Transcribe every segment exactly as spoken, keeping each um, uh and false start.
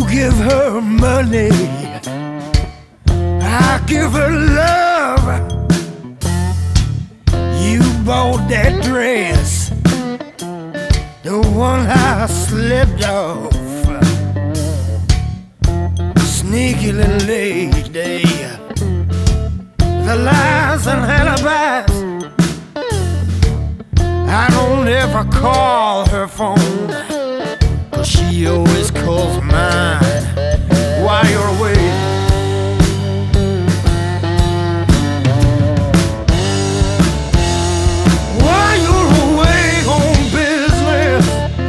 give her money, I give her love. You bought that dress, the one I slipped off. Sneaky little lady, the lies and alibis. I don't ever call her phone, 'cause she always calls mine while you're away. While you're away on business,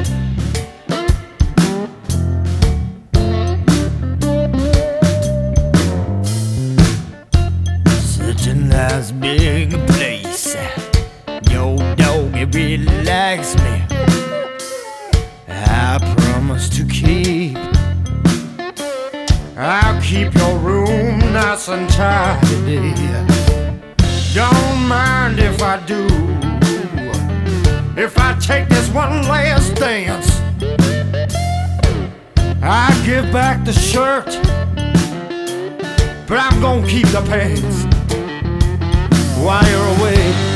such a nice big place. Your dog, it really likes me. I promise to keep. I'll keep your room nice and tidy. Don't mind if I do. If I take this one last dance, I give back the shirt, but I'm gonna keep the pants while you're away.